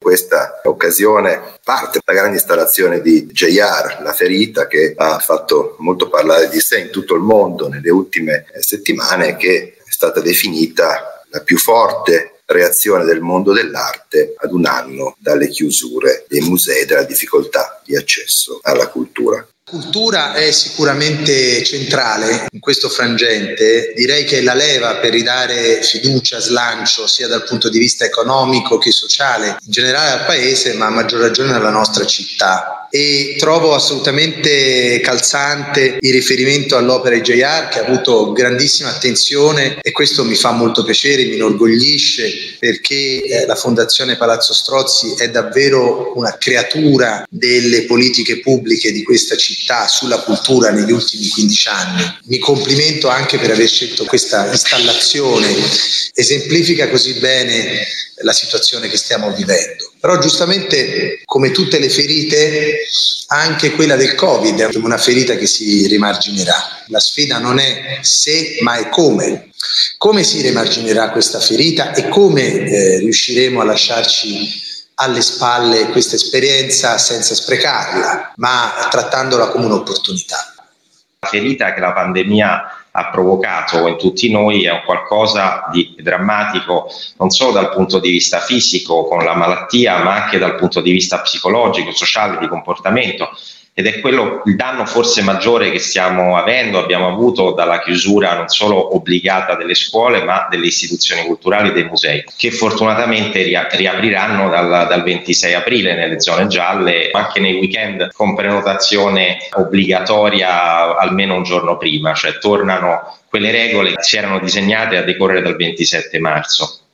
questa occasione parte la grande installazione di JR, La Ferita, che ha fatto molto parlare di sé in tutto il mondo nelle ultime settimane, che è stata definita la più forte reazione del mondo dell'arte ad un anno dalle chiusure dei musei e dalla difficoltà di accesso alla cultura. Cultura è sicuramente centrale in questo frangente, direi che è la leva per ridare fiducia, slancio sia dal punto di vista economico che sociale in generale al paese, ma a maggior ragione alla nostra città. E trovo assolutamente calzante il riferimento all'opera di JR, che ha avuto grandissima attenzione, e questo mi fa molto piacere, mi inorgoglisce, perché la Fondazione Palazzo Strozzi è davvero una creatura delle politiche pubbliche di questa città sulla cultura negli ultimi 15 anni. Mi complimento anche per aver scelto questa installazione, esemplifica così bene la situazione che stiamo vivendo. Però giustamente, come tutte le ferite, anche quella del Covid è una ferita che si rimarginerà. La sfida non è se, ma è come. Come si rimarginerà questa ferita e come riusciremo a lasciarci alle spalle questa esperienza senza sprecarla, ma trattandola come un'opportunità. La ferita che la pandemia ha provocato in tutti noi è un qualcosa di drammatico, non solo dal punto di vista fisico con la malattia, ma anche dal punto di vista psicologico, sociale, di comportamento. Ed è quello il danno forse maggiore che stiamo abbiamo avuto dalla chiusura non solo obbligata delle scuole, ma delle istituzioni culturali e dei musei, che fortunatamente riapriranno dal 26 aprile nelle zone gialle, anche nei weekend con prenotazione obbligatoria almeno un giorno prima, cioè tornano quelle regole che si erano disegnate a decorrere dal 27 marzo.